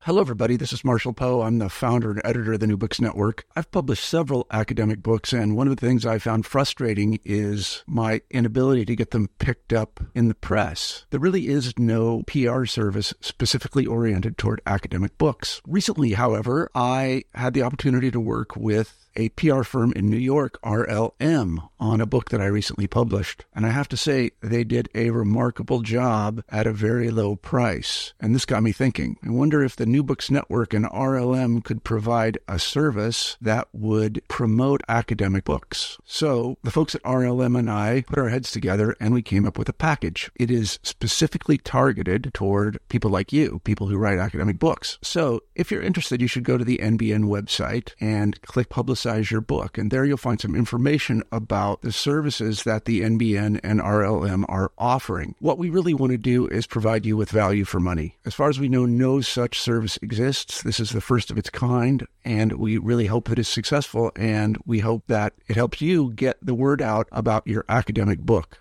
Hello, everybody. This is Marshall Poe. I'm the founder and editor of the New Books Network. I've published several academic books, and one of the things I found frustrating is my inability to get them picked up in the press. There really is no PR service specifically oriented toward academic books. Recently, however, I had the opportunity to work with a PR firm in New York, RLM, on a book that I recently published. And I have to say, they did a remarkable job at a very low price. And this got me thinking. I wonder if the New Books Network and RLM could provide a service that would promote academic books. So the folks at RLM and I put our heads together and we came up with a package. It is specifically targeted toward people like you, people who write academic books. So if you're interested, you should go to the NBN website and click Publicize Your Book. And there you'll find some information about the services that the NBN and RLM are offering. What we really want to do is provide you with value for money. As far as we know, no such service exists. This is the first of its kind, and we really hope that it's successful, and we hope that it helps you get the word out about your academic book.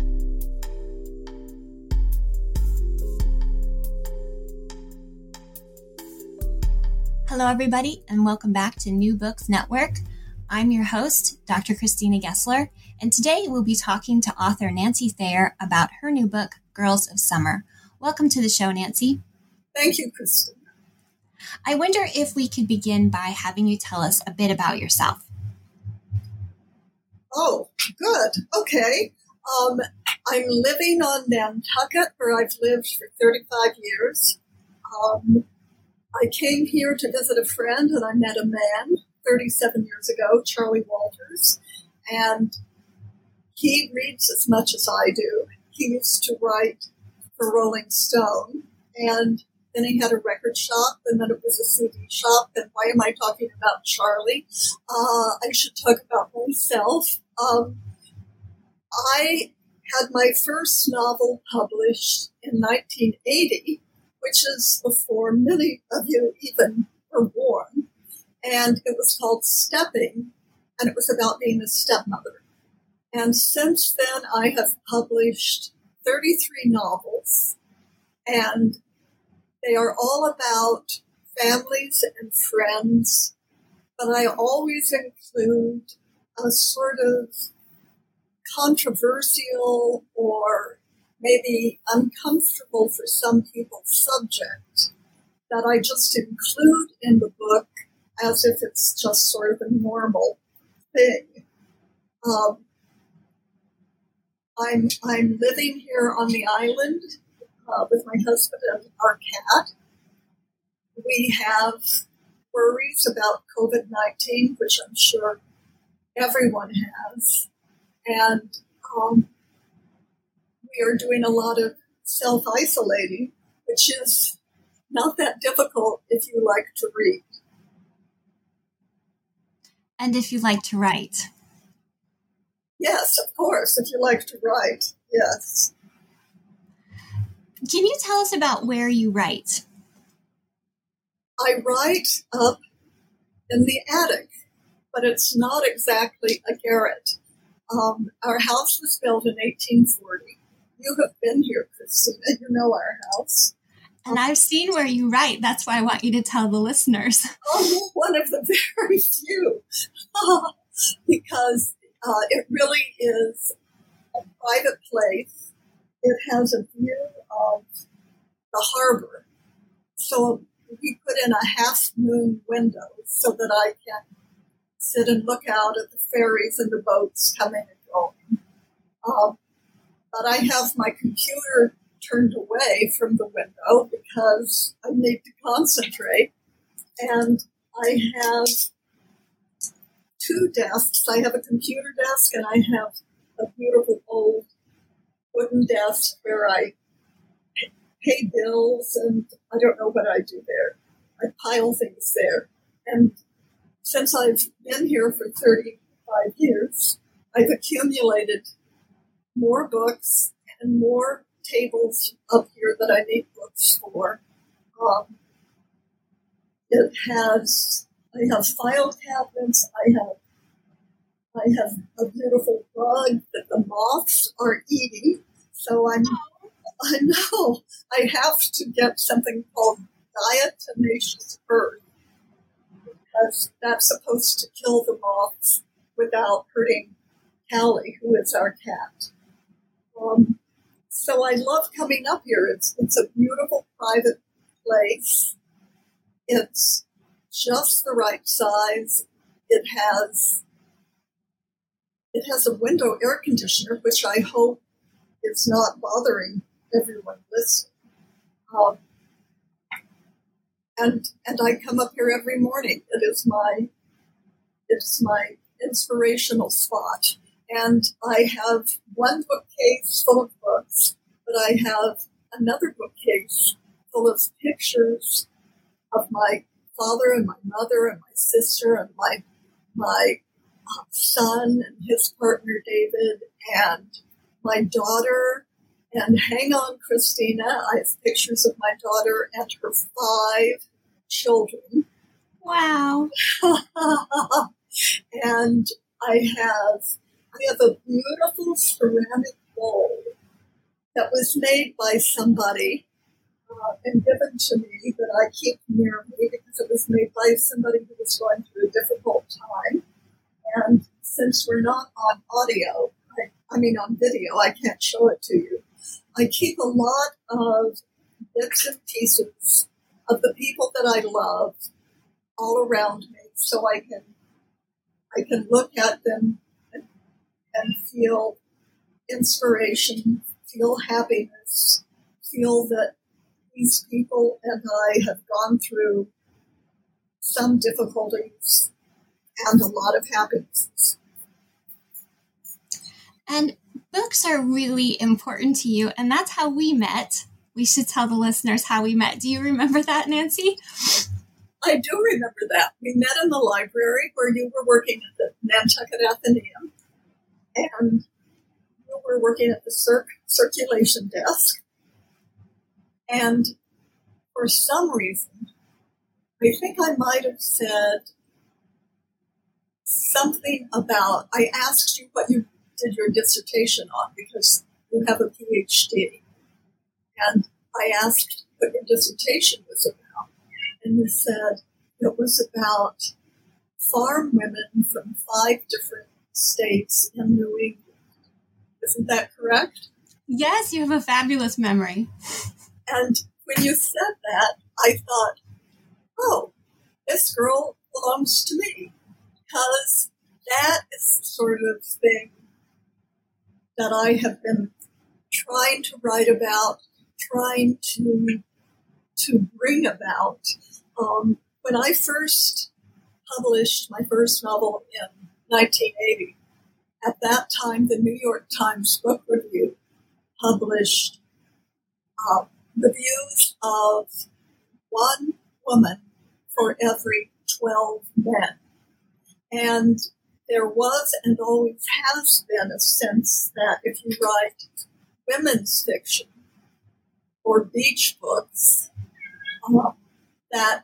Hello, everybody, and welcome back to New Books Network. I'm your host, Dr. Christina Gessler, and today we'll be talking to author Nancy Thayer about her new book, Girls of Summer. Welcome to the show, Nancy. Thank you, Christina. I wonder if we could begin by having you tell us a bit about yourself. Oh, good. Okay. I'm living on Nantucket, where I've lived for 35 years. I came here to visit a friend, and I met a man 37 years ago, Charlie Walters, and he reads as much as I do. He used to write for Rolling Stone, and then he had a record shop, and then it was a CD shop, and why am I talking about Charlie? I should talk about myself. I had my first novel published in 1980, which is before many of you even were born. And it was called Stepping, and it was about being a stepmother. And since then, I have published 33 novels, and they are all about families and friends, but I always include a sort of controversial or maybe uncomfortable for some people subject that I just include in the book as if it's just sort of a normal thing. I'm living here on the island with my husband and our cat. We have worries about COVID-19, which I'm sure everyone has. And we are doing a lot of self-isolating, which is not that difficult if you like to read. And if you like to write. Yes, of course, if you like to write, yes. Can you tell us about where you write? I write up in the attic, but it's not exactly a garret. Our house was built in 1840. You have been here, Christina. You know our house. And I've seen where you write. That's why I want you to tell the listeners. Oh, one of the very few. Because it really is a private place. It has a view of the harbor. So we put in a half-moon window so that I can sit and look out at the ferries and the boats coming and going. But I have my computer turned away from the window because I need to concentrate. And I have two desks. I have a computer desk and I have a beautiful old wooden desk where I pay bills and I don't know what I do there. I pile things there. And since I've been here for 35 years, I've accumulated more books and more tables up here that I need books for. I have file cabinets. I have a beautiful rug that the moths are eating. So I know I have to get something called diatomaceous earth, because that's supposed to kill the moths without hurting Callie, who is our cat. So I love coming up here. It's a beautiful private place. It's just the right size. It has a window air conditioner, which I hope is not bothering everyone listening. And I come up here every morning. It's my inspirational spot. And I have one bookcase full of books, but I have another bookcase full of pictures of my father and my mother and my sister and my son and his partner David and my daughter. And hang on, Christina, I have pictures of my daughter and her 5 children. Wow. And I have a beautiful ceramic bowl that was made by somebody and given to me that I keep near me because it was made by somebody who was going through a difficult time. And since we're not on audio, on video, I can't show it to you. I keep a lot of bits and pieces of the people that I love all around me, so I can look at them and feel inspiration, feel happiness, feel that these people and I have gone through some difficulties and a lot of happiness. And books are really important to you, and that's how we met. We should tell the listeners how we met. Do you remember that, Nancy? I do remember that. We met in the library where you were working at the Nantucket Athenaeum, and you were working at the circulation desk. And for some reason, I think I might have said something about, I asked you what you did your dissertation on because you have a PhD. And I asked what your dissertation was about. And you said it was about farm women from 5 different states in New England. Isn't that correct? Yes, you have a fabulous memory. And when you said that, I thought, oh, this girl belongs to me. Because that is the sort of thing that I have been trying to write about, trying to bring about. When I first published my first novel in 1980, at that time the New York Times Book Review published reviews of 1 woman for every 12 men. And there was and always has been a sense that if you write women's fiction or beach books, that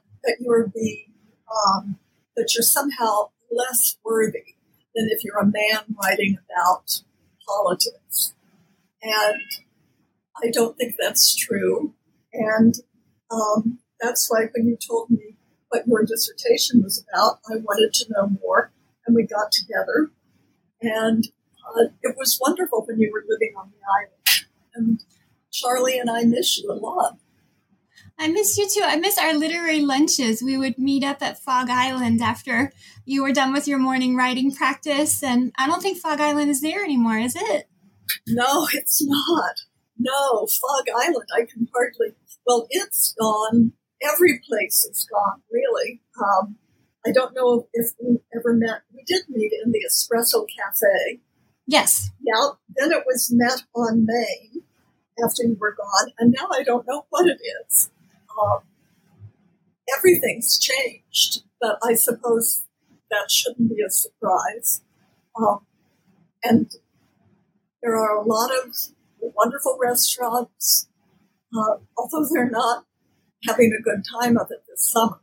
you're somehow less worthy than if you're a man writing about politics. And I don't think that's true. And that's why when you told me what your dissertation was about, I wanted to know more. And we got together. And it was wonderful when you were living on the island. And Charlie and I miss you a lot. I miss you too. I miss our literary lunches. We would meet up at Fog Island after you were done with your morning writing practice. And I don't think Fog Island is there anymore, is it? No, it's not. No, Fog Island, I can hardly. Well, it's gone. Every place is gone, really. I don't know if we ever met. We did meet in the Espresso Cafe. Yes. Yeah. Then it was Met on Main after you were gone. And now I don't know what it is. Everything's changed, but I suppose that shouldn't be a surprise. And there are a lot of wonderful restaurants, although they're not having a good time of it this summer.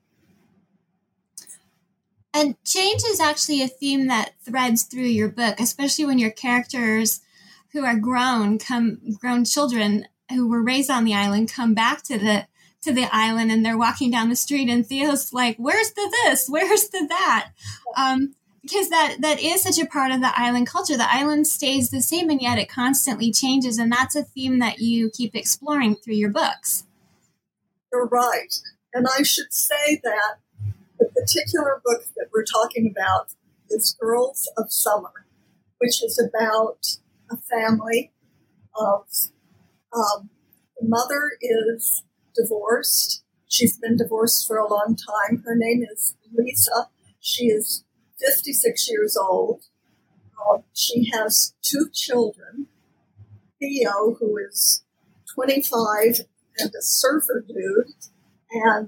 And change is actually a theme that threads through your book, especially when your characters who are grown children who were raised on the island come back to to the island and they're walking down the street and Theo's like, where's the this? Where's the that? Because that is such a part of the island culture. The island stays the same and yet it constantly changes. And that's a theme that you keep exploring through your books. You're right. And I should say that the particular book that we're talking about is Girls of Summer, which is about a family of, the mother is divorced. She's been divorced for a long time. Her name is Lisa. She is 56 years old. She has 2 children. Theo, who is 25 and a surfer dude. And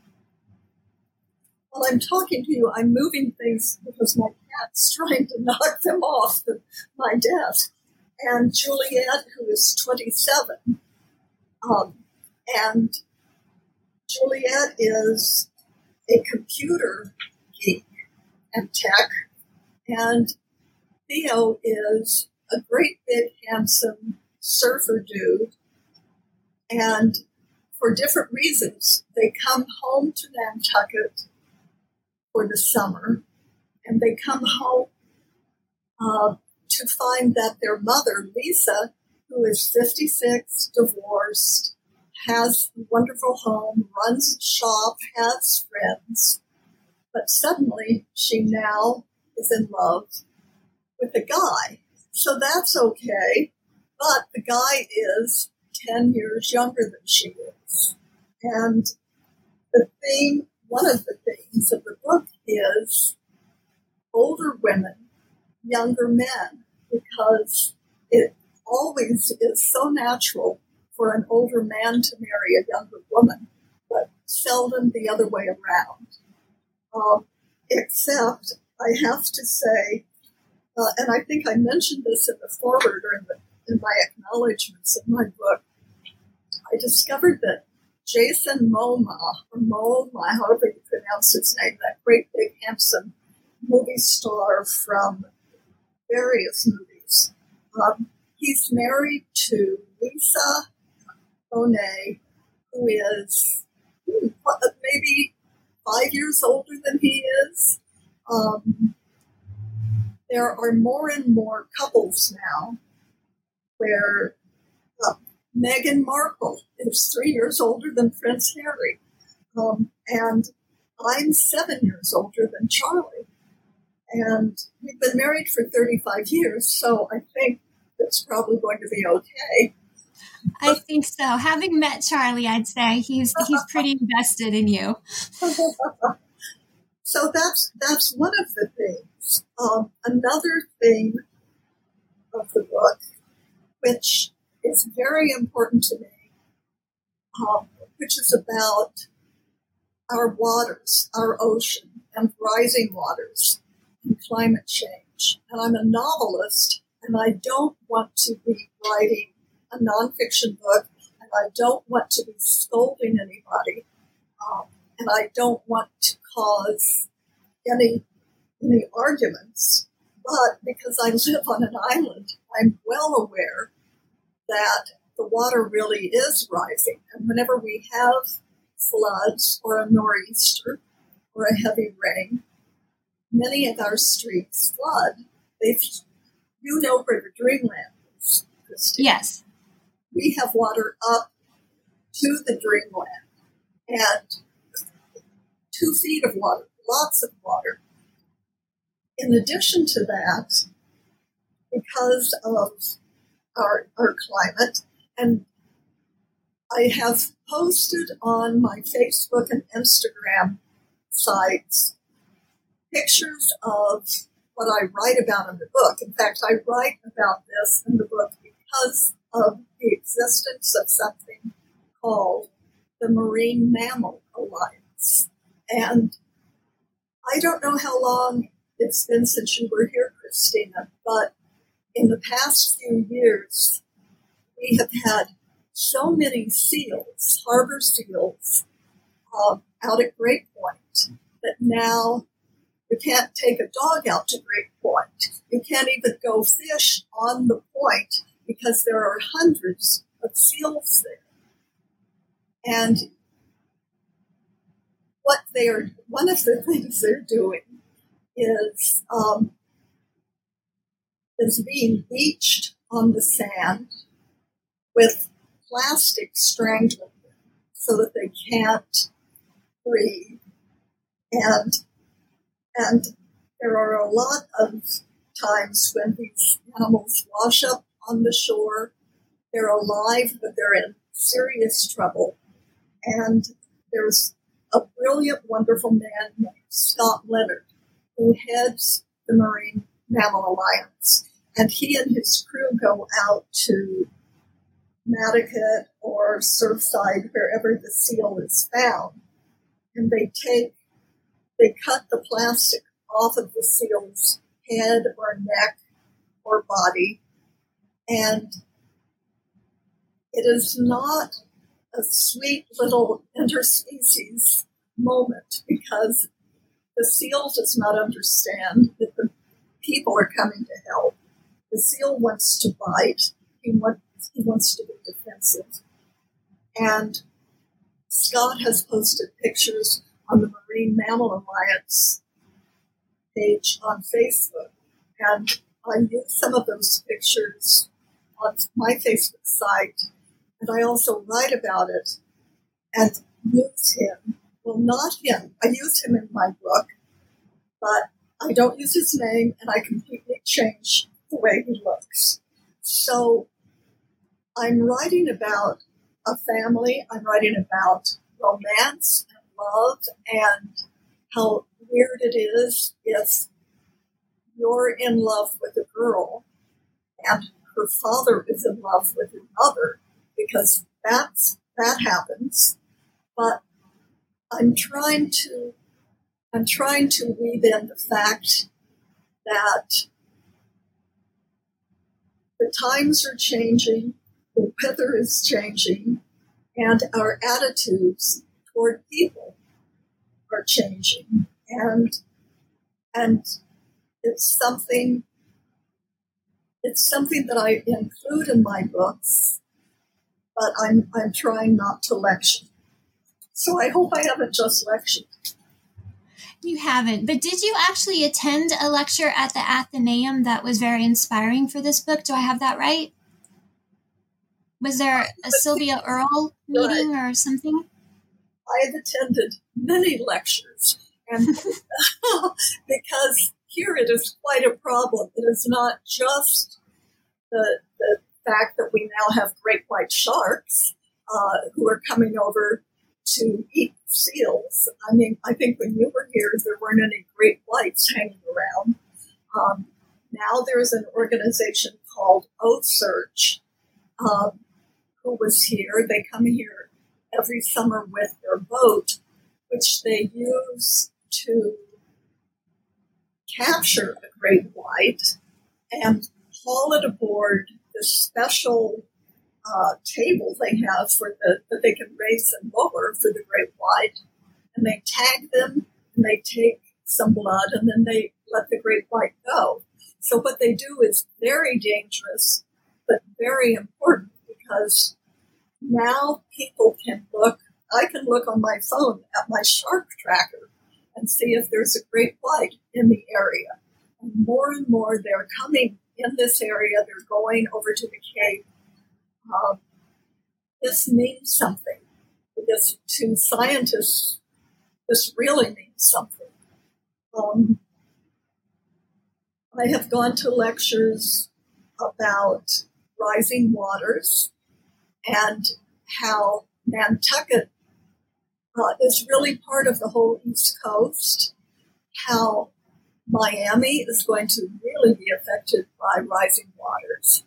while I'm talking to you, I'm moving things because my cat's trying to knock them off my desk. And Juliet, who is 27. And Juliet is a computer geek and tech. And Theo is a great big handsome surfer dude. And for different reasons, they come home to Nantucket for the summer. And they come home to find that their mother, Lisa, who is 56, divorced, has a wonderful home, runs a shop, has friends, but suddenly she now is in love with a guy. So that's okay, but the guy is 10 years younger than she is. And the theme, one of the themes of the book is older women, younger men, because it always is so natural for an older man to marry a younger woman, but seldom the other way around. Except, I have to say, and I think I mentioned this in the foreword or in my acknowledgments of my book, I discovered that Jason Momoa, or Momoa, however you pronounce his name, that great big handsome movie star from various movies, he's married to Lisa Bonet, who is maybe 5 years older than he is. There are more and more couples now where Meghan Markle is 3 years older than Prince Harry. And I'm 7 years older than Charlie. And we've been married for 35 years, so I think it's probably going to be okay. I think so. Having met Charlie, I'd say he's pretty invested in you. So that's one of the things. Another thing of the book, which is very important to me, which is about our waters, our ocean, and rising waters, and climate change. And I'm a novelist, and I don't want to be writing a nonfiction book, and I don't want to be scolding anybody, and I don't want to cause any arguments. But because I live on an island, I'm well aware that the water really is rising. And whenever we have floods or a nor'easter or a heavy rain, many of our streets flood. You know where the Dreamland is, Christine. Yes. We have water up to the Dreamland and 2 feet of water, lots of water. In addition to that, because of our climate, and I have posted on my Facebook and Instagram sites pictures of what I write about in the book. In fact, I write about this in the book because of the existence of something called the Marine Mammal Alliance. And I don't know how long it's been since you were here, Christina, but in the past few years, we have had so many seals, harbor seals, out at Great Point that now you can't take a dog out to Great Point. You can't even go fish on the point because there are hundreds of seals there. And one of the things they're doing is being beached on the sand with plastic strangling them so that they can't breathe. And there are a lot of times when these animals wash up on the shore. They're alive, but they're in serious trouble. And there's a brilliant, wonderful man named Scott Leonard who heads the Marine Mammal Alliance. And he and his crew go out to Matticat or Surfside, wherever the seal is found. And they cut the plastic off of the seal's head or neck or body. And it is not a sweet little interspecies moment because the seal does not understand that the people are coming to help. The seal wants to bite. He wants to be defensive. And Scott has posted pictures on the Marine Mammal Alliance page on Facebook. And I use some of those pictures on my Facebook site. And I also write about it and use him. Well, not him. I use him in my book, but I don't use his name, and I completely change the way he looks. So I'm writing about a family. I'm writing about romance and love and how weird it is if you're in love with a girl and her father is in love with her mother, because that happens. But I'm trying to weave in the fact that the times are changing, the weather is changing, and our attitudes toward people are changing. And it's something that I include in my books, but I'm trying not to lecture. So I hope I haven't just lectured. You haven't, but did you actually attend a lecture at the Athenaeum that was very inspiring for this book? Do I have that right? Was there a Sylvia Earle meeting or something? I have attended many lectures, and because here it is quite a problem. It is not just the fact that we now have great white sharks who are coming over to eat seals. I mean, I think when you were here, there weren't any great whites hanging around. Now there's an organization called Oath Search who was here. They come here every summer with their boat, which they use to capture a great white and haul it aboard this special table they have that they can raise and lower for the great white. And they tag them, and they take some blood, and then they let the great white go. So what they do is very dangerous, but very important, because now people can look. I can look on my phone at my shark tracker and see if there's a great white in the area. And more they're coming in this area. They're going over to the Cape. This means something. Because to scientists, this really means something. I have gone to lectures about rising waters and how Nantucket is really part of the whole East Coast, how Miami is going to really be affected by rising waters.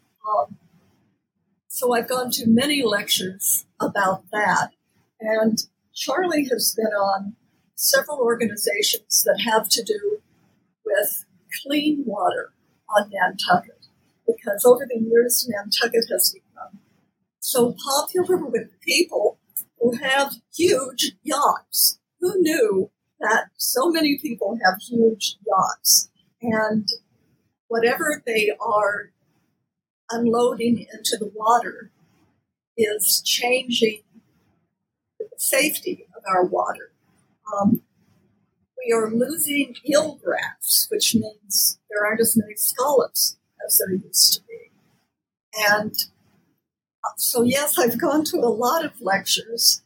So I've gone to many lectures about that. And Charlie has been on several organizations that have to do with clean water on Nantucket, because over the years, Nantucket has become so popular with people who have huge yachts. Who knew that so many people have huge yachts? And whatever they are unloading into the water is changing the safety of our water. we are losing eelgrass, which means there aren't as many scallops as there used to be. And so, yes, I've gone to a lot of lectures.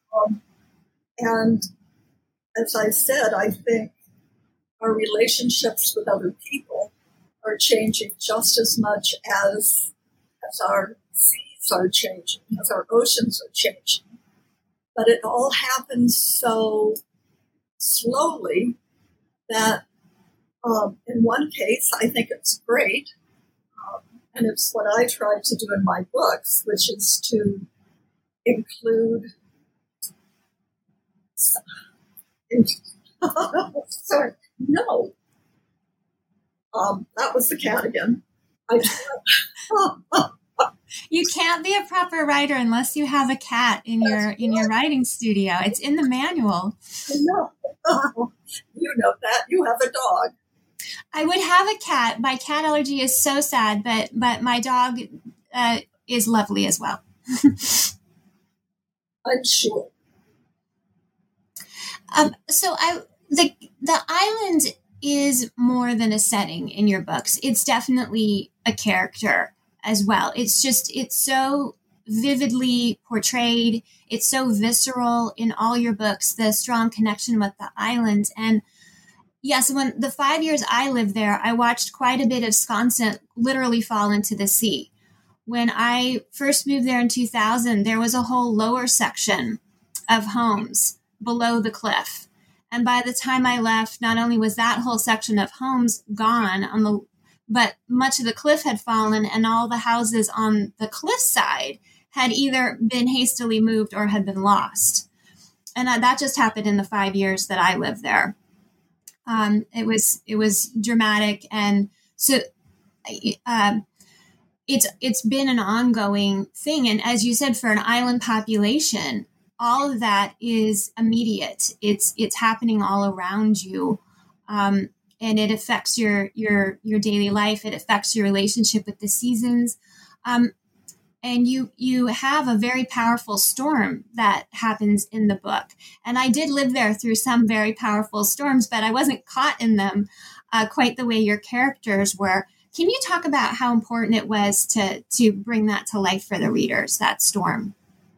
And as I said, I think our relationships with other people are changing just as much as our seas are changing, as our oceans are changing. But it all happens so slowly that in one case, I think it's great. And it's what I try to do in my books, which is to include... Sorry, no. That was the cat again. You can't be a proper writer unless you have a cat in your writing studio. It's in the manual. No. You know that. You have a dog. I would have a cat. My cat allergy is so sad, but my dog is lovely as well. I'm sure. So the island is more than a setting in your books. It's definitely a character as well. It's so vividly portrayed. It's so visceral in all your books, the strong connection with the island. And yes, when the 5 years I lived there, I watched quite a bit of Sconset literally fall into the sea. When I first moved there in 2000, there was a whole lower section of homes below the cliff. And by the time I left, not only was that whole section of homes gone but much of the cliff had fallen, and all the houses on the cliff side had either been hastily moved or had been lost. And that just happened in the 5 years that I lived there. It was dramatic, and so it's been an ongoing thing. And as you said, for an island population, all of that is immediate. It's happening all around you, and it affects your daily life. It affects your relationship with the seasons, and you have a very powerful storm that happens in the book. And I did live there through some very powerful storms, but I wasn't caught in them quite the way your characters were. Can you talk about how important it was to bring that to life for the readers, that storm?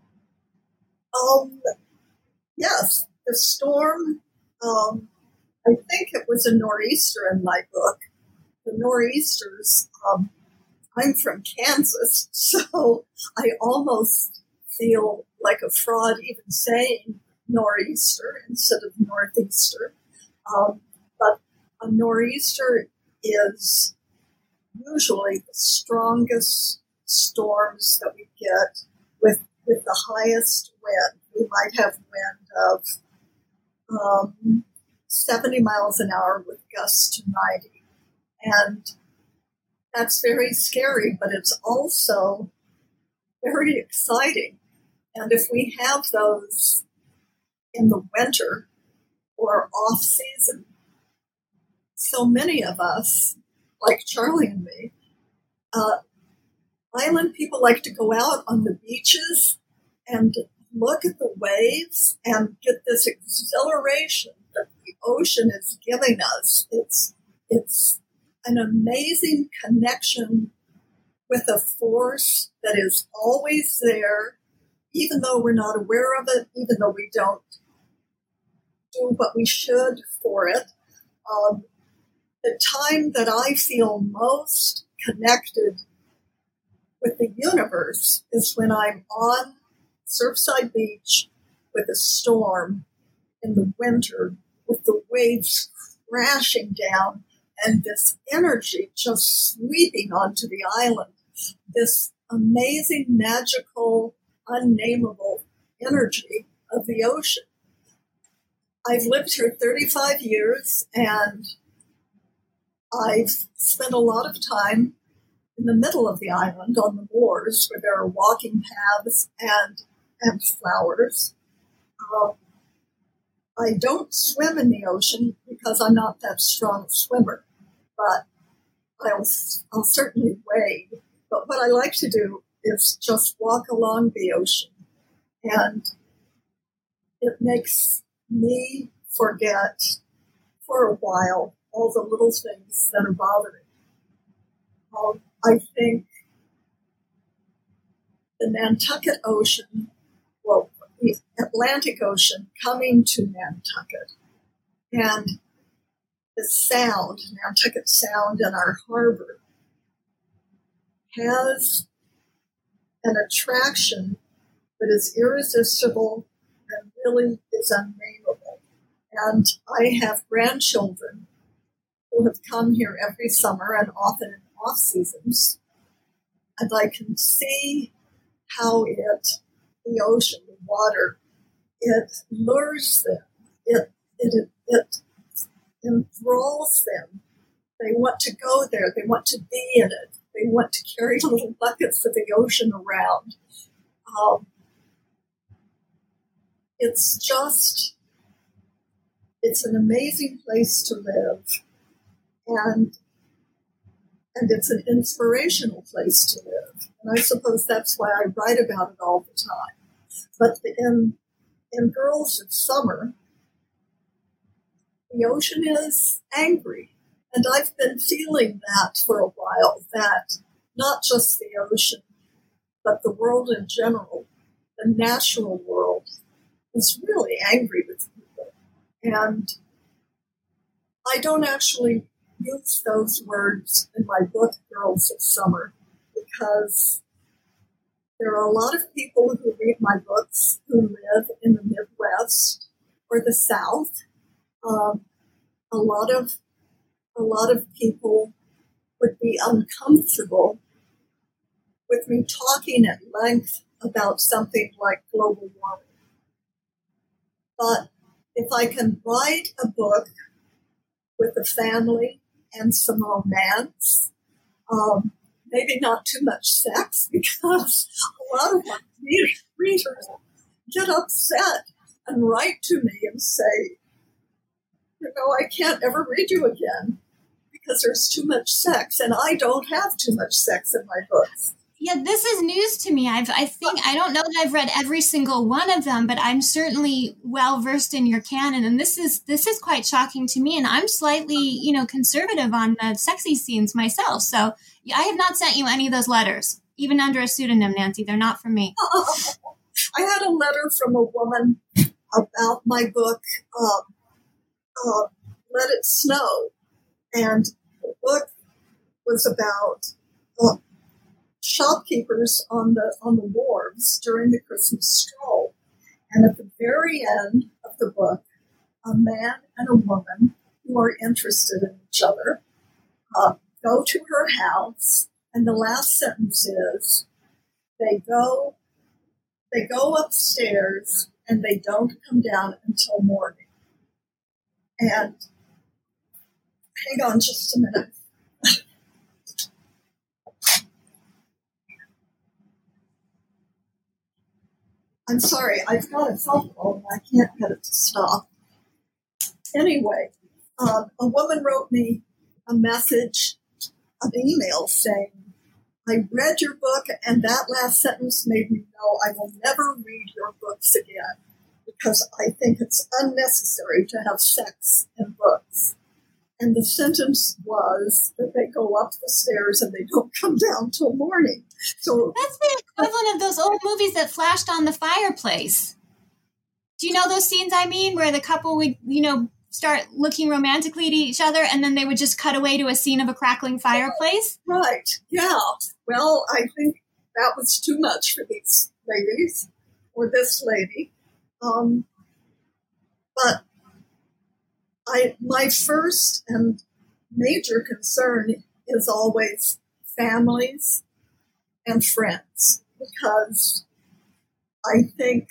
Yes, the storm, I think it was a nor'easter in my book. The nor'easters, I'm from Kansas, so I almost feel like a fraud even saying nor'easter instead of northeaster. But a nor'easter is usually the strongest storms that we get with the highest wind. We might have wind of 70 miles an hour with gusts to 90. And that's very scary, but it's also very exciting. And if we have those in the winter or off season, so many of us, like Charlie and me, island people like to go out on the beaches and look at the waves and get this exhilaration that the ocean is giving us. It's an amazing connection with a force that is always there, even though we're not aware of it, even though we don't do what we should for it. The time that I feel most connected with the universe is when I'm on Surfside Beach with a storm in the winter, with the waves crashing down and this energy just sweeping onto the island, this amazing, magical, unnameable energy of the ocean. I've lived here 35 years, and I've spent a lot of time in the middle of the island on the moors where there are walking paths and flowers. I don't swim in the ocean because I'm not that strong a swimmer, but I'll certainly wade. But what I like to do is just walk along the ocean, and it makes me forget for a while all the little things that are bothering me. I think the Nantucket Ocean, well, the Atlantic Ocean coming to Nantucket, and the Sound, Nantucket Sound and our harbor, has an attraction that is irresistible and really is unnameable. And I have grandchildren who have come here every summer and often in off seasons, and I can see how the ocean, the water, it lures them. It enthralls them. They want to go there. They want to be in it. They want to carry little buckets of the ocean around. It's an amazing place to live, and it's an inspirational place to live. And I suppose that's why I write about it all the time. But in Girls of Summer, the ocean is angry. And I've been feeling that for a while, that not just the ocean, but the world in general, the natural world, is really angry with people. And I don't actually use those words in my book, Girls of Summer, because there are a lot of people who read my books who live in the Midwest or the South. A lot of people would be uncomfortable with me talking at length about something like global warming. But if I can write a book with a family and some romance, maybe not too much sex, because a lot of my readers get upset and write to me and say, I can't ever read you again because there's too much sex, and I don't have too much sex in my books. Yeah, this is news to me. I don't know that I've read every single one of them, but I'm certainly well versed in your canon, and this is quite shocking to me. And I'm slightly, conservative on the sexy scenes myself. So I have not sent you any of those letters, even under a pseudonym, Nancy. They're not from me. I had a letter from a woman about my book, Let It Snow, and the book was about shopkeepers on the wharves during the Christmas stroll. And at the very end of the book, a man and a woman who are interested in each other go to her house, and the last sentence is, they go upstairs and they don't come down until morning. And hang on just a minute. I'm sorry, I've got a phone call and I can't get it to stop. Anyway, a woman wrote me a message, an email saying, I read your book and that last sentence made me know I will never read your books again because I think it's unnecessary to have sex in books. And the sentence was that they go up the stairs and they don't come down till morning. So that's the equivalent of those old movies that flashed on the fireplace. Do you know those scenes I mean, where the couple would, start looking romantically at each other and then they would just cut away to a scene of a crackling fireplace? Right, yeah. Well, I think that was too much for these ladies, or this lady. But my first and major concern is always families and friends, because I think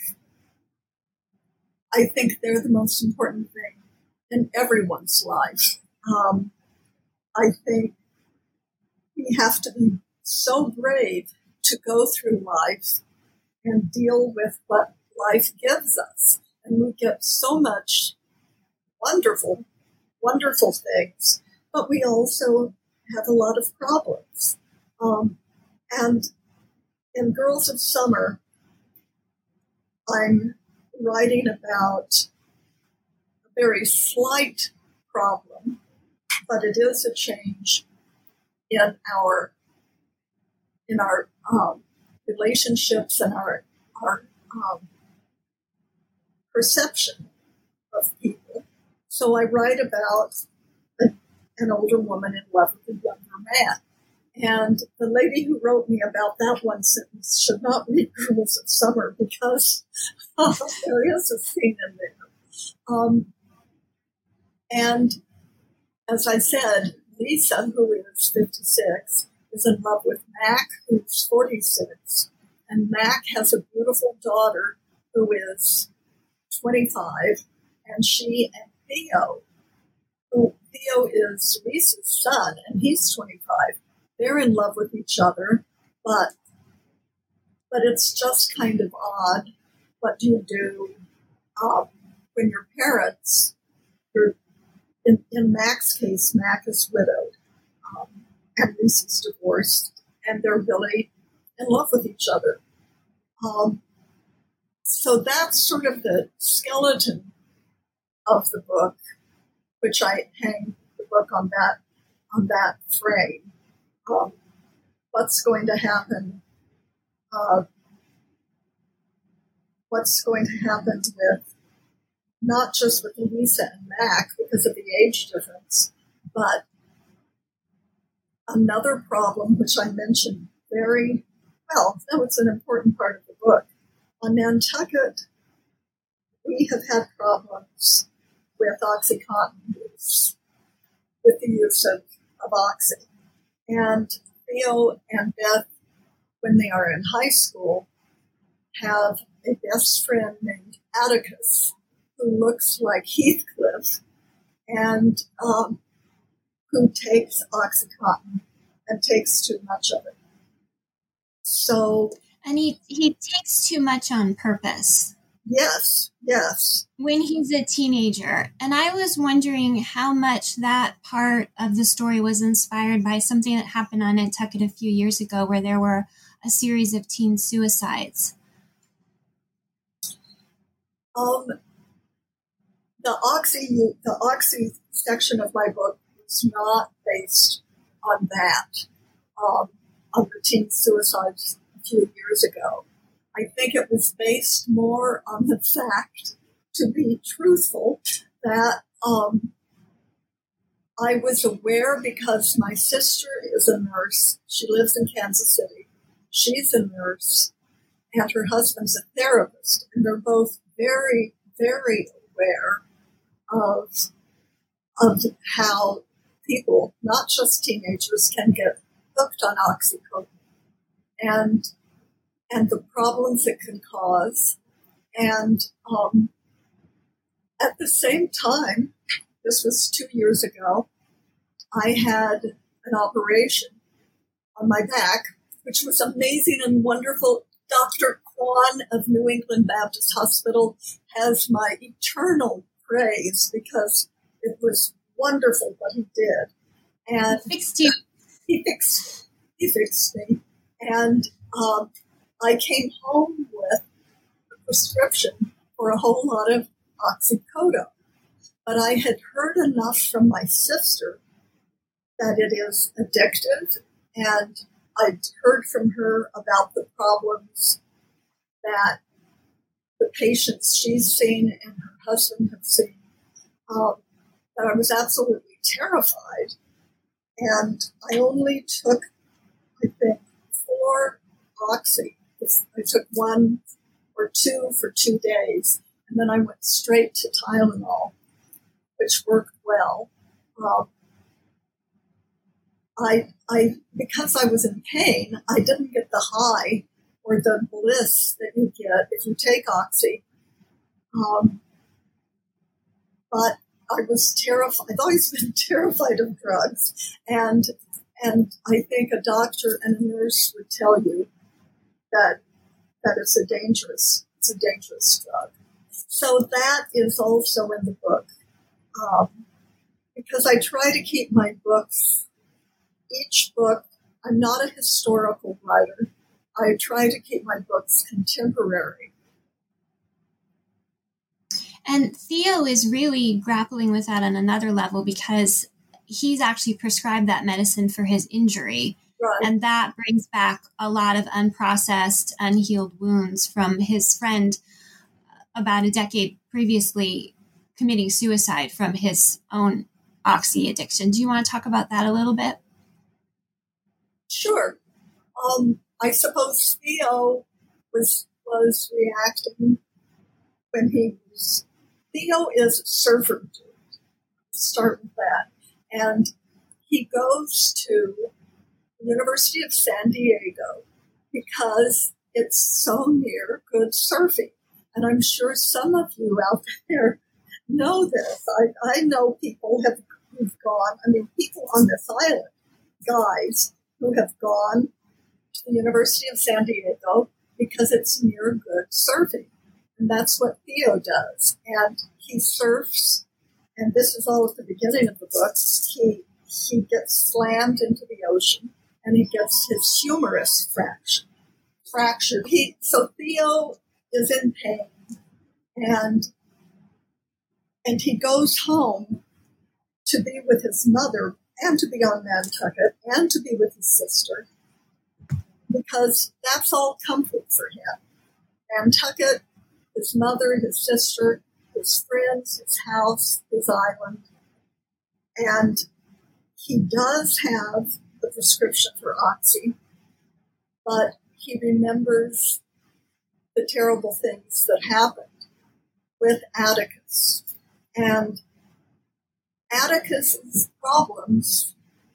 they're the most important thing in everyone's life. I think we have to be so brave to go through life and deal with what life gives us. And we get so much wonderful, wonderful things, but we also have a lot of problems. And in Girls of Summer, I'm writing about very slight problem, but it is a change in our relationships and our perception of people. So I write about an older woman in love with a younger man. And the lady who wrote me about that one sentence should not read Girls of Summer because there is a scene in there. And as I said, Lisa, who is 56, is in love with Mac, who's 46. And Mac has a beautiful daughter who is 25. And she and Theo, who Theo is Lisa's son, and he's 25. They're in love with each other, but it's just kind of odd. What do you do when your parents, in Mac's case, Mac is widowed, and Lisa's divorced, and they're really in love with each other. So that's sort of the skeleton of the book, which I hang the book on that frame. What's going to happen? What's going to happen with not just with Lisa and Mac because of the age difference, but another problem which I mentioned very well. That was an important part of the book. On Nantucket, we have had problems with OxyContin use, with the use of Oxy. And Theo and Beth, when they are in high school, have a best friend named Atticus, who looks like Heathcliff, and who takes OxyContin and takes too much of it. So, and he takes too much on purpose. Yes. When he's a teenager. And I was wondering how much that part of the story was inspired by something that happened on Nantucket a few years ago where there were a series of teen suicides. The Oxy section of my book is not based on that, on the teen suicides a few years ago. I think it was based more on the fact, to be truthful, that I was aware because my sister is a nurse. She lives in Kansas City. She's a nurse, and her husband's a therapist, and they're both very, very aware of how people, not just teenagers, can get hooked on OxyContin and the problems it can cause. And at the same time, this was 2 years ago, I had an operation on my back, which was amazing and wonderful. Dr. Kwan of New England Baptist Hospital has my eternal praise because it was wonderful what he did. And he fixed you. He fixed me. And I came home with a prescription for a whole lot of oxycodone. But I had heard enough from my sister that it is addictive, and I'd heard from her about the problems that the patients she's seen and her husband have seen, that I was absolutely terrified. And I only took, I think, 4 Oxy. I took 1 or 2 for 2 days, and then I went straight to Tylenol, which worked well. Because I was in pain, I didn't get the high or the bliss that you get if you take Oxy. But I was terrified. I've always been terrified of drugs, and I think a doctor and a nurse would tell you that it's a dangerous drug. So that is also in the book, because I try to keep my books. Each book, I'm not a historical writer. I try to keep my books contemporary. And Theo is really grappling with that on another level because he's actually prescribed that medicine for his injury. Right. And that brings back a lot of unprocessed, unhealed wounds from his friend about a decade previously committing suicide from his own oxy addiction. Do you want to talk about that a little bit? Sure. I suppose Theo was reacting when Theo is a surfer dude. Start with that. And he goes to the University of San Diego because it's so near good surfing. And I'm sure some of you out there know this. I know people who've gone, people on this island, guys who have gone to the University of San Diego because it's near good surfing. And that's what Theo does. And he surfs, and this is all at the beginning of the book. He gets slammed into the ocean, and he gets his humerus fractured. So Theo is in pain, and he goes home to be with his mother and to be on Nantucket and to be with his sister, because that's all comfort for him. Nantucket, his mother, his sister, his friends, his house, his island. And he does have the prescription for Oxy, but he remembers the terrible things that happened with Atticus. And Atticus's problems,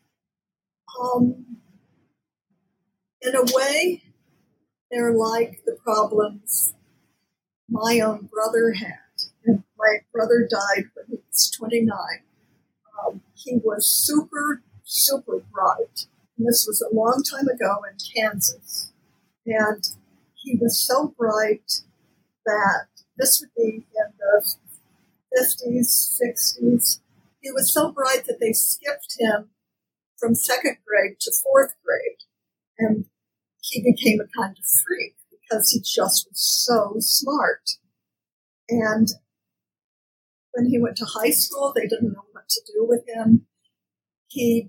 in a way, they're like the problems my own brother had. And my brother died when he was 29. He was super, super bright. And this was a long time ago in Kansas. And he was so bright that this would be in the 50s, 60s. He was so bright that they skipped him from second grade to fourth grade. And he became a kind of freak because he just was so smart. And when he went to high school, they didn't know what to do with him. He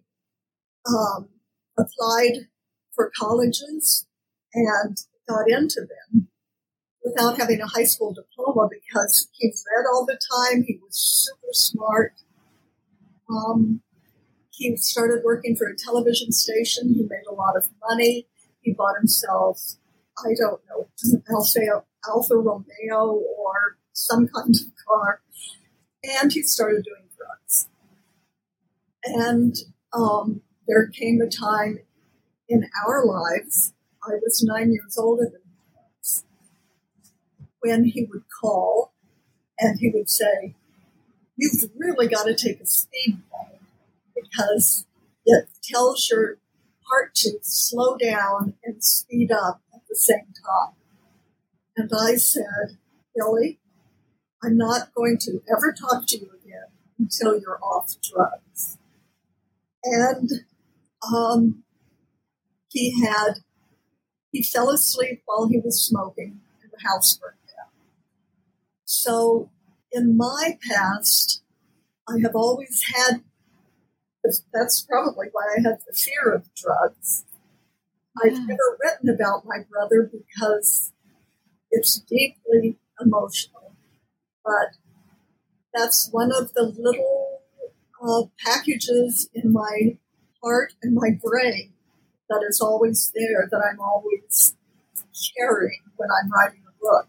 applied for colleges and got into them without having a high school diploma because he read all the time. He was super smart. He started working for a television station. He made a lot of money. He bought himself, I don't know, Alfa Romeo or some kind of car. And he started doing drugs. And there came a time in our lives, I was 9 years older than he was, when he would call and he would say, "You've really got to take a speed ball because it tells your heart to slow down and speed up at the same time." And I said, "Billy, I'm not going to ever talk to you again until you're off drugs." And he fell asleep while he was smoking and the house burned down. So in my past, I have always had, that's probably why I had the fear of drugs. I've never written about my brother because it's deeply emotional. But that's one of the little packages in my heart and my brain that is always there, that I'm always carrying when I'm writing a book.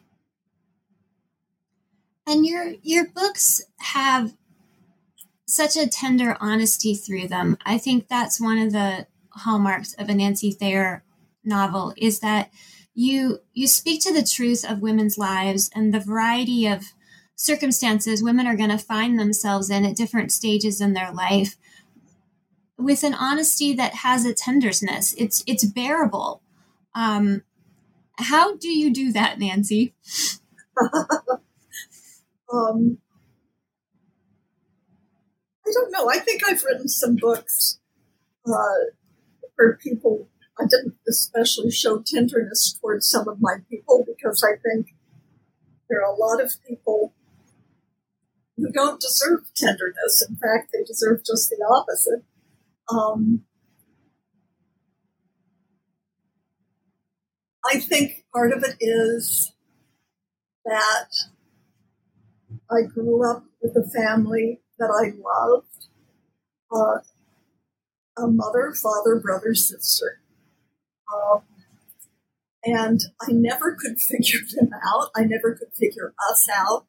And your books have such a tender honesty through them. I think that's one of the hallmarks of a Nancy Thayer novel, is that you speak to the truth of women's lives and the variety of circumstances women are going to find themselves in at different stages in their life, with an honesty that has a tenderness. It's bearable. How do you do that, Nancy? I don't know. I think I've written some books where people, I didn't especially show tenderness towards some of my people because I think there are a lot of people who don't deserve tenderness. In fact, they deserve just the opposite. I think part of it is that I grew up with a family that I loved, a mother, father, brother, sister. And I never could figure them out. I never could figure us out.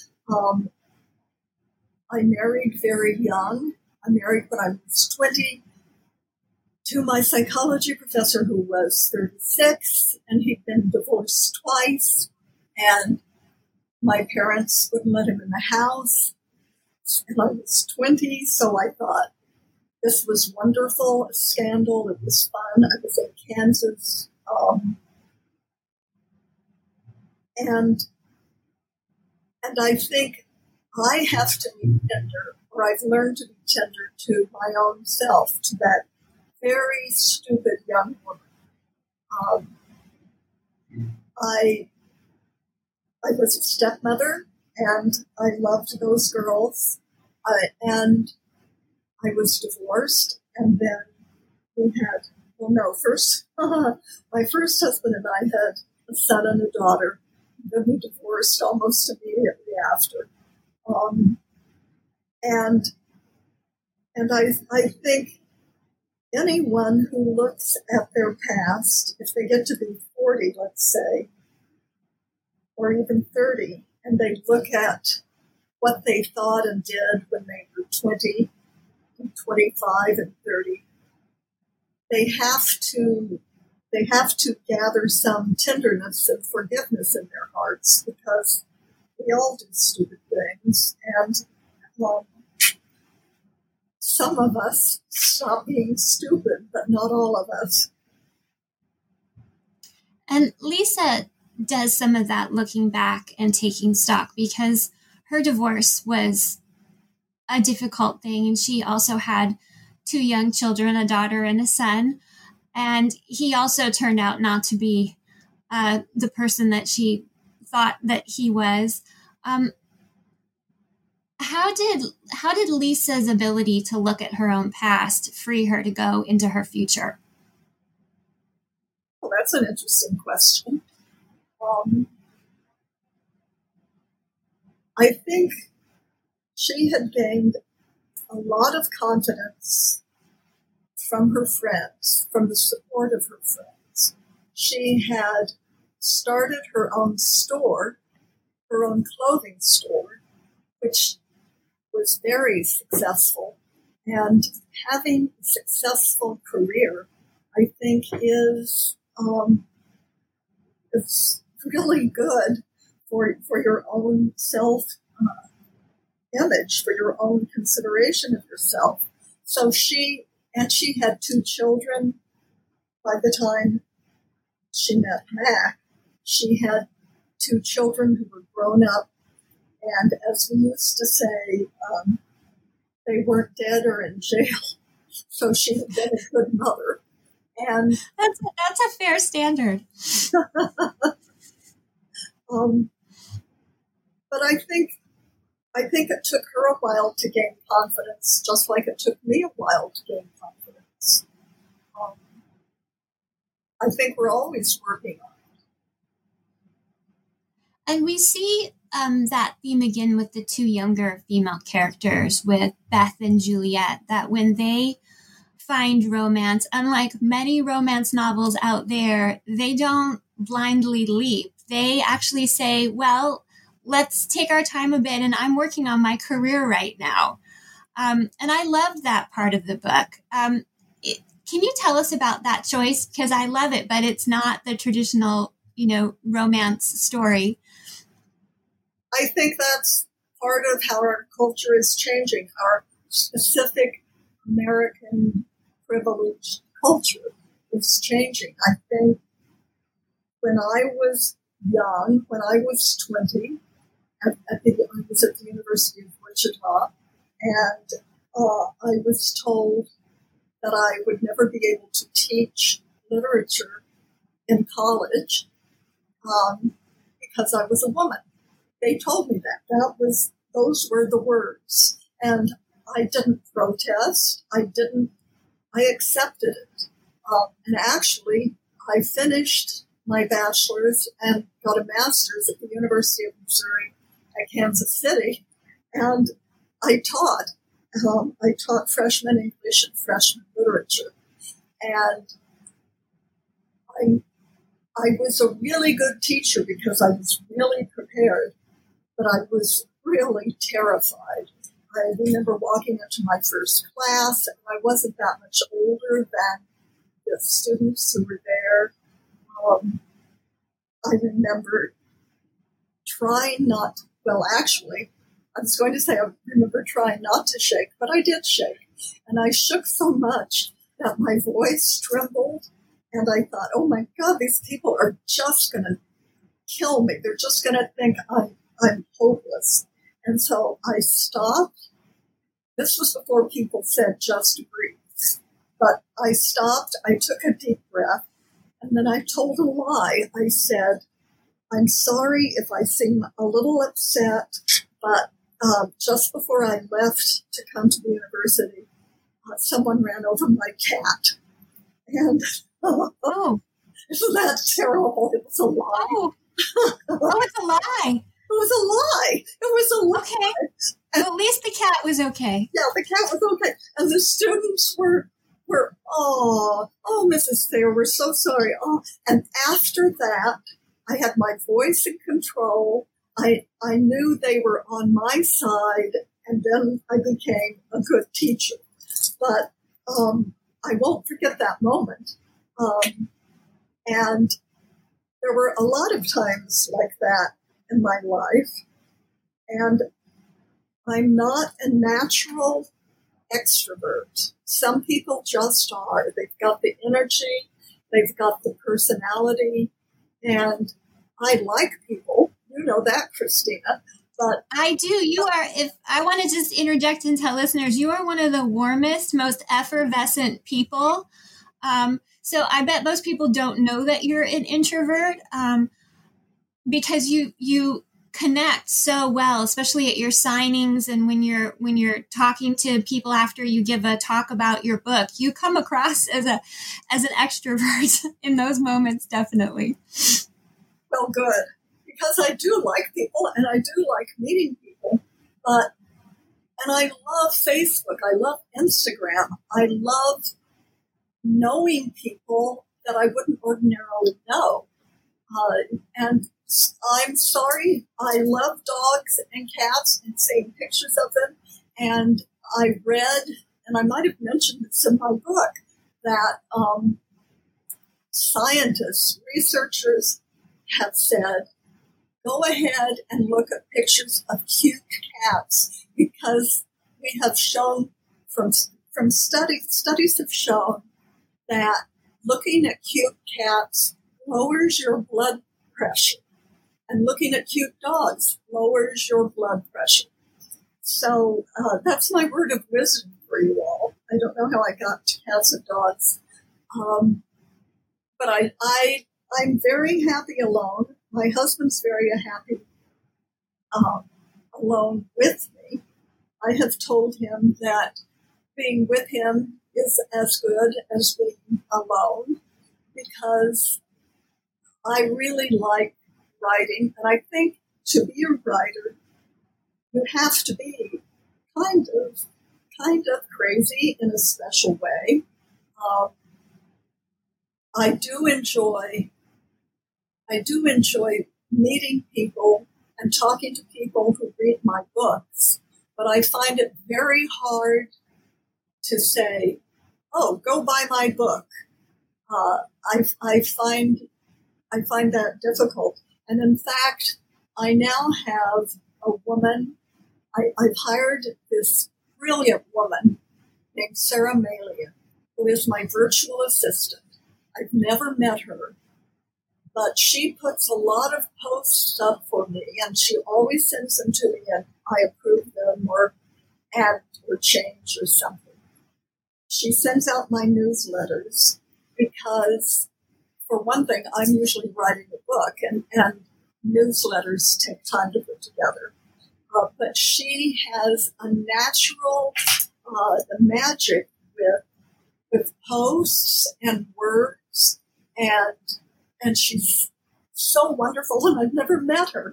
I married very young. I married when I was 20 to my psychology professor who was 36, and he'd been divorced twice. And my parents wouldn't let him in the house. And I was 20, so I thought this was wonderful, a scandal. It was fun. I was in Kansas. And I think I have to be tender, or I've learned to be tender to my own self, to that very stupid young woman. I was a stepmother, and I loved those girls. And I was divorced, and then we had, my first husband and I had a son and a daughter. Then we divorced almost immediately after. And I think anyone who looks at their past, if they get to be 40, let's say, or even 30, and they look at what they thought and did when they were 20, and 25, and 30, they have to gather some tenderness and forgiveness in their hearts, because we all do stupid things, and some of us stop being stupid, but not all of us. And Lisa does some of that looking back and taking stock, because her divorce was a difficult thing, and she also had 2 young children, a daughter and a son. And he also turned out not to be the person that she thought that he was. How did Lisa's ability to look at her own past free her to go into her future? Well, that's an interesting question. I think she had gained a lot of confidence from her friends, from the support of her friends. She had started her own store, her own clothing store, which was very successful. And having a successful career, I think, is really good for your own self-image, for your own consideration of yourself. So she had 2 children by the time she met Mac. She had 2 children who were grown up, and as we used to say, they weren't dead or in jail. So she had been a good mother. And that's a fair standard. But I think it took her a while to gain confidence, just like it took me a while to gain confidence. I think we're always working on it. And we see that theme again with the 2 younger female characters, with Beth and Juliet, that when they find romance, unlike many romance novels out there, they don't blindly leap. They actually say, well, let's take our time a bit, and I'm working on my career right now. And I love that part of the book. Can you tell us about that choice? Because I love it, but it's not the traditional, romance story. I think that's part of how our culture is changing. Our specific American privileged culture is changing. I think when I was young, when I was 20, I was at the University of Wichita, and I was told that I would never be able to teach literature in college because I was a woman. They told me that. those were the words. And I didn't protest. I accepted it. And actually, I finished my bachelor's and got a master's at the University of Missouri at Kansas City. And I taught freshman English and freshman literature. And I was a really good teacher because I was really prepared, but I was really terrified. I remember walking into my first class, and I wasn't that much older than the students who were there. I remember I was going to say I remember trying not to shake, but I did shake. And I shook so much that my voice trembled. And I thought, oh my God, these people are just going to kill me. They're just going to think I'm hopeless. And so I stopped. This was before people said just breathe. But I stopped. I took a deep breath. And then I told a lie. I said, I'm sorry if I seem a little upset, but just before I left to come to the university, someone ran over my cat. And isn't that terrible? It was a lie. Oh, it's a lie. It was a lie. It was a lie. Okay. And, at least the cat was okay. Yeah, the cat was okay. And the students were Mrs. Thayer, we're so sorry. Oh, and after that, I had my voice in control. I knew they were on my side, and then I became a good teacher. But I won't forget that moment. And there were a lot of times like that in my life. And I'm not a natural extrovert. Some people just are. They've got the energy, they've got the personality, and I like people. You know that, Christina. But I do. You are, if I want to just interject and tell listeners, you are one of the warmest, most effervescent people. So I bet most people don't know that you're an introvert because you connect so well, especially at your signings and when you're talking to people after you give a talk about your book. You come across as an extrovert in those moments, definitely. Well, good. Because I do like people and I do like meeting people, and I love Facebook, I love Instagram, I love knowing people that I wouldn't ordinarily know. And I'm sorry, I love dogs and cats and seeing pictures of them. And I read, and I might have mentioned this in my book, that scientists, researchers have said, go ahead and look at pictures of cute cats because we have shown from studies have shown that looking at cute cats lowers your blood pressure, and looking at cute dogs lowers your blood pressure. So that's my word of wisdom for you all. I don't know how I got to cats and dogs, but I'm very happy alone. My husband's very happy alone with me. I have told him that being with him is as good as being alone because I really like writing, and I think to be a writer, you have to be kind of crazy in a special way. I do enjoy meeting people and talking to people who read my books, but I find it very hard to say, "Oh, go buy my book." I find that difficult, and in fact, I now have a woman. I've hired this brilliant woman named Sarah Malian, who is my virtual assistant. I've never met her, but she puts a lot of posts up for me, and she always sends them to me, and I approve them or add or change or something. She sends out my newsletters because, for one thing, I'm usually writing a book, and newsletters take time to put together. but she has a natural magic with posts and words, and she's so wonderful, and I've never met her.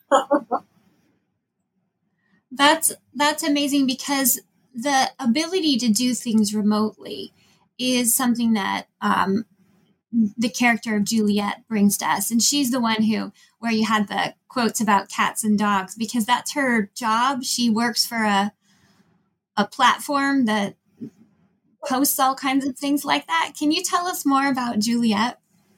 That's amazing, because the ability to do things remotely is something that the character of Juliet brings to us. And she's the one where you had the quotes about cats and dogs, because that's her job. She works for a platform that posts all kinds of things like that. Can you tell us more about Juliet?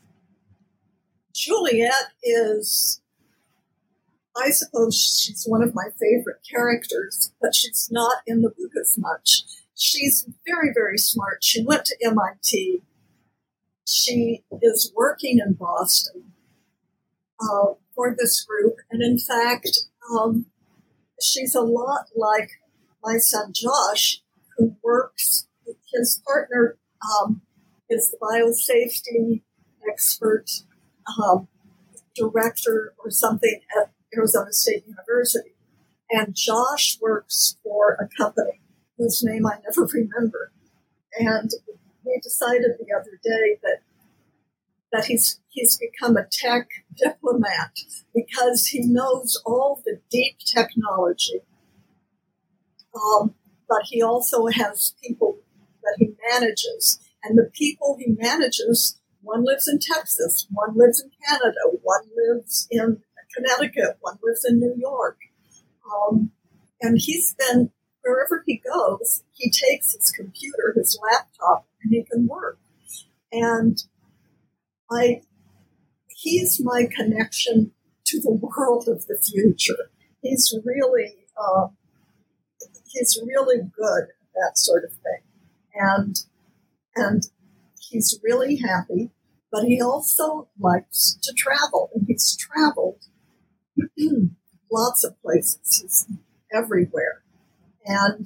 Juliet is, I suppose she's one of my favorite characters, but she's not in the book as much. She's very, very smart. She went to MIT. She is working in Boston for this group. And in fact, she's a lot like my son Josh, who works, his partner is the biosafety expert director or something at Arizona State University. And Josh works for a company whose name I never remember. And we decided the other day that he's become a tech diplomat because he knows all the deep technology. But he also has people that he manages. And the people he manages, one lives in Texas, one lives in Canada, one lives in Connecticut, one lives in New York. And he's been, wherever he goes, he takes his computer, his laptop, and he can work. And he's my connection to the world of the future. He's really good at that sort of thing. And he's really happy, but he also likes to travel, and he's traveled lots of places. He's everywhere. And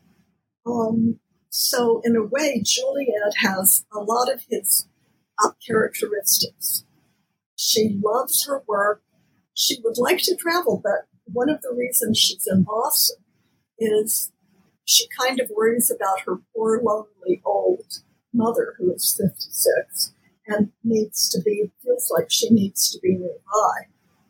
so in a way, Juliet has a lot of his characteristics. She loves her work. She would like to travel, but one of the reasons she's in Boston is she kind of worries about her poor, lonely old mother who is 56 and feels like she needs to be nearby.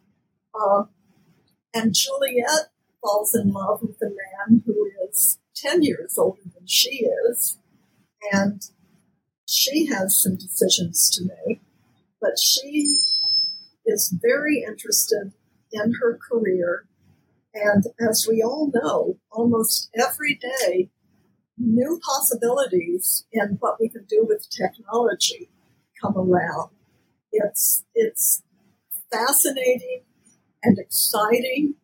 And Juliet falls in love with a man who is 10 years older than she is, and she has some decisions to make, but she is very interested in her career. And as we all know, almost every day, new possibilities in what we can do with technology come around. It's fascinating and exciting,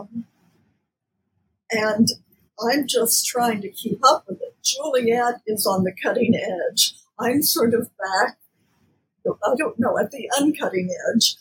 and I'm just trying to keep up with it. Juliet is on the cutting edge. I'm sort of back, I don't know, at the uncutting edge.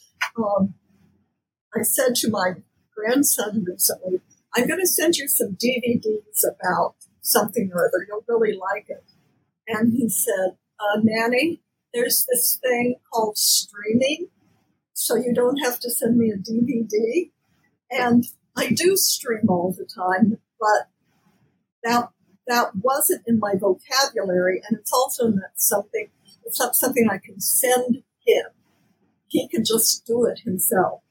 I said to my grandson recently, I'm going to send you some DVDs about something or other. You'll really like it. And he said, Nanny, there's this thing called streaming, so you don't have to send me a DVD. And I do stream all the time, but that wasn't in my vocabulary, and it's also not something I can send him. He can just do it himself.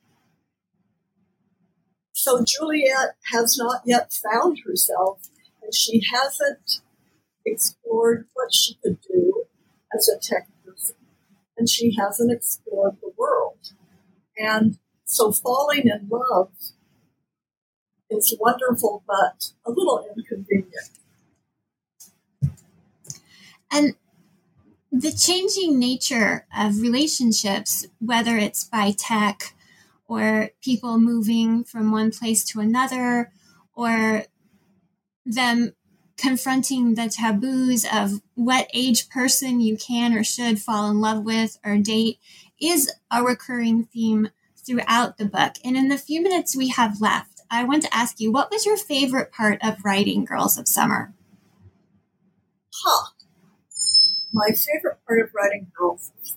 So Juliet has not yet found herself, and she hasn't explored what she could do as a tech person, and she hasn't explored the world. And so falling in love is wonderful, but a little inconvenient. And the changing nature of relationships, whether it's by tech or people moving from one place to another, or them confronting the taboos of what age person you can or should fall in love with or date, is a recurring theme throughout the book. And in the few minutes we have left, I want to ask you, what was your favorite part of writing Girls of Summer? My favorite part of writing Girls of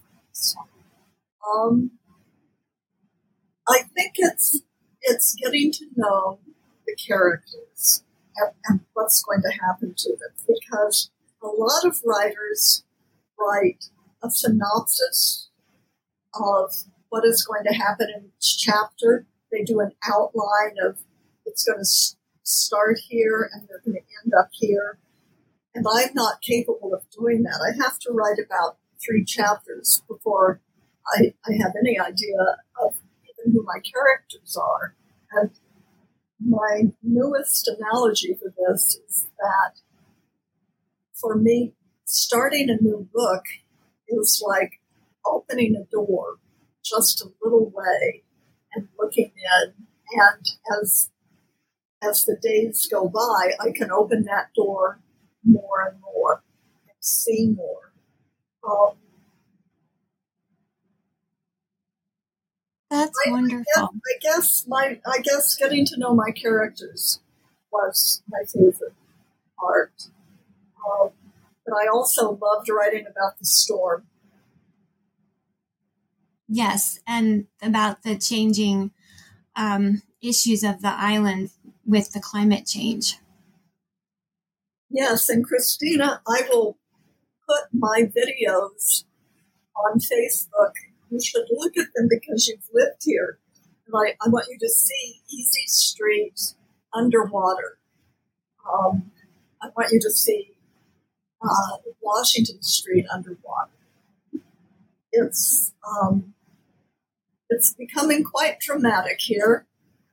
Summer, I think it's getting to know the characters and what's going to happen to them, because a lot of writers write a synopsis of what is going to happen in each chapter. They do an outline of it's going to start here and they're going to end up here. And I'm not capable of doing that. I have to write about 3 chapters before I have any idea of even who my characters are. And my newest analogy for this is that for me, starting a new book is like opening a door just a little way and looking in. And as the days go by, I can open that door more and more and see more. That's wonderful. I guess getting to know my characters was my favorite part. But I also loved writing about the storm. Yes, and about the changing issues of the island with the climate change. Yes, and Christina, I will put my videos on Facebook. You should look at them because you've lived here. And I want you to see Easy Street underwater. I want you to see Washington Street underwater. It's becoming quite dramatic here.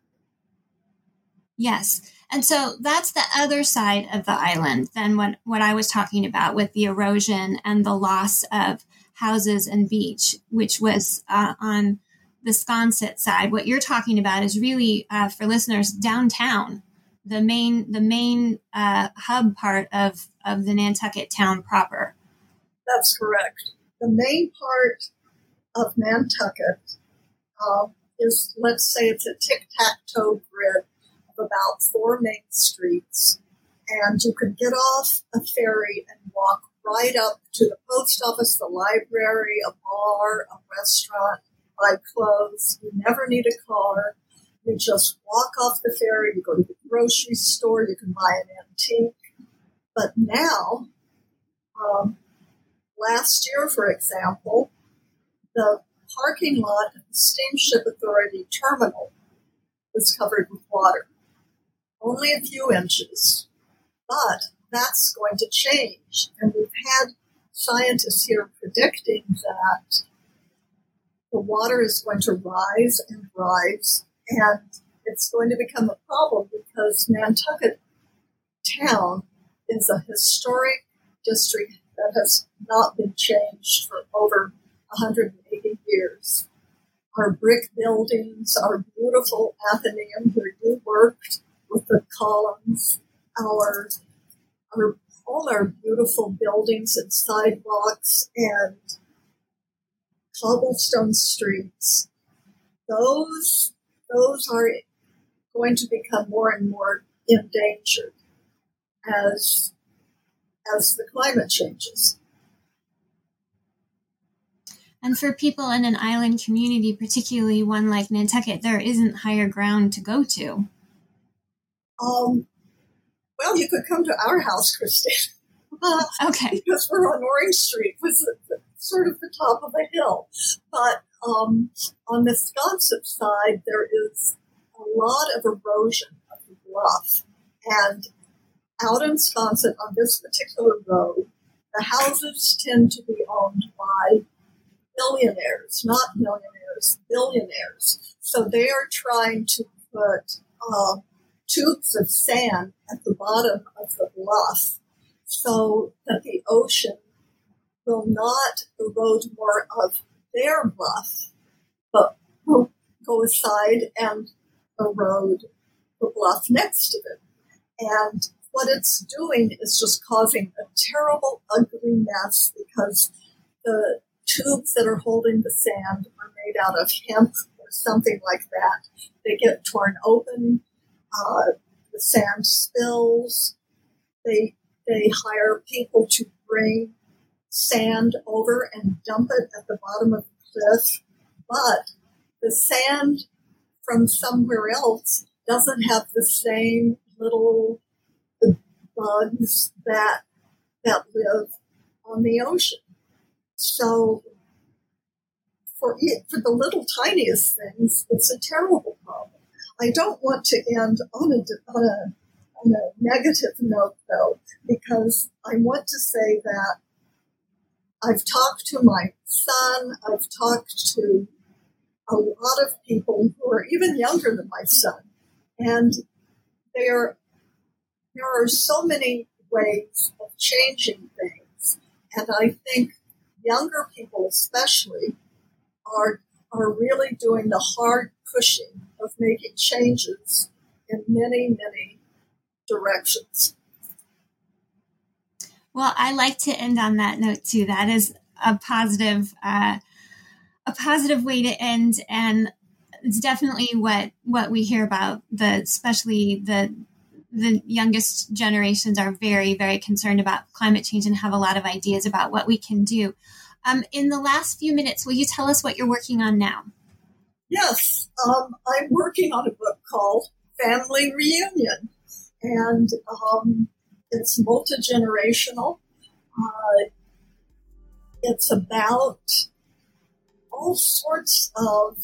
Yes. And so that's the other side of the island than what I was talking about with the erosion and the loss of houses and beach, which was on the Sconset side. What you're talking about is really, for listeners, downtown, the main hub part of the Nantucket town proper. That's correct. The main part of Nantucket is, let's say it's a tic-tac-toe grid of about 4 main streets, and you can get off a ferry and walk right up to the post office, the library, a bar, a restaurant, buy clothes. You never need a car. You just walk off the ferry, you go to the grocery store, you can buy an antique. But now, last year, for example, the parking lot at the Steamship Authority terminal was covered with water. Only a few inches. But that's going to change. And we've had scientists here predicting that the water is going to rise and rise, and it's going to become a problem because Nantucket town is a historic district that has not been changed for over 180 years. Our brick buildings, our beautiful Athenaeum where you worked with the columns, all our beautiful buildings and sidewalks and cobblestone streets, those are going to become more and more endangered as the climate changes. And for people in an island community, particularly one like Nantucket, there isn't higher ground to go to. Well, you could come to our house, Christine. Okay. Because we're on Orange Street, which is sort of the top of a hill. But on the Sconset side, there is a lot of erosion of the bluff. And out in Sconset, on this particular road, the houses tend to be owned by billionaires, not millionaires, billionaires. So they are trying to put tubes of sand at the bottom of the bluff so that the ocean will not erode more of their bluff, but will go aside and erode the bluff next to it. And what it's doing is just causing a terrible, ugly mess because the tubes that are holding the sand are made out of hemp or something like that. They get torn open. The sand spills. They hire people to bring sand over and dump it at the bottom of the cliff. But the sand from somewhere else doesn't have the same little bugs that live on the ocean. So for the little tiniest things, it's a terrible problem. I don't want to end on a negative note, though, because I want to say that I've talked to my son, I've talked to a lot of people who are even younger than my son, and there are so many ways of changing things, and I think younger people especially are really doing the hard pushing of making changes in many, many directions. Well, I like to end on that note too. That is a positive way to end, and it's definitely what we hear about. Especially the youngest generations are very, very concerned about climate change and have a lot of ideas about what we can do. In the last few minutes, will you tell us what you're working on now? Yes, I'm working on a book called Family Reunion, and it's multi-generational. It's about all sorts of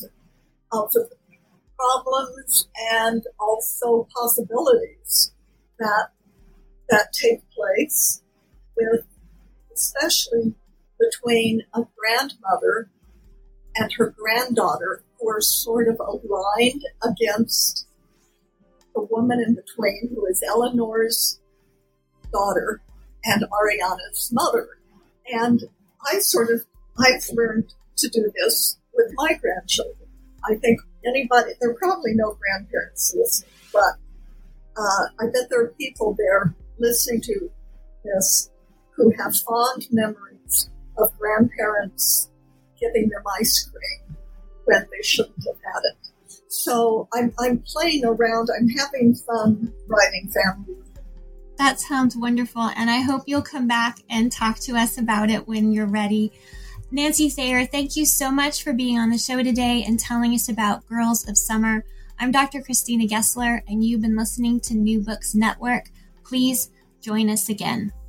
problems and also possibilities that take place with, especially between a grandmother and her granddaughter, who are sort of aligned against the woman in between, who is Eleanor's daughter and Ariana's mother. And I've learned to do this with my grandchildren. I think there are probably no grandparents listening, but I bet there are people there listening to this who have fond memories of grandparents giving them ice cream when they shouldn't have had it. So I'm playing around. I'm having fun writing Family. That sounds wonderful, and I hope you'll come back and talk to us about it when you're ready. Nancy Thayer, thank you so much for being on the show today and telling us about Girls of Summer. I'm Dr. Christina Gessler, and you've been listening to New Books Network. Please join us again.